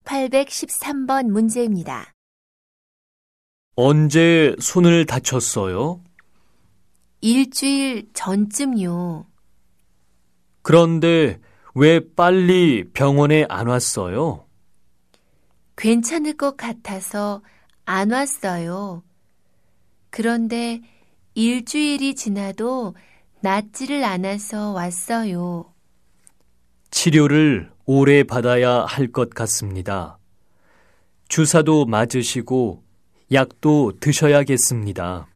813번 문제입니다. 언제 손을 다쳤어요? 일주일 전쯤요. 그런데 왜 빨리 병원에 안 왔어요? 괜찮을 것 같아서 안 왔어요. 그런데 일주일이 지나도 낫지를 않아서 왔어요. 치료를 오래 받아야 할 것 같습니다. 주사도 맞으시고 약도 드셔야겠습니다.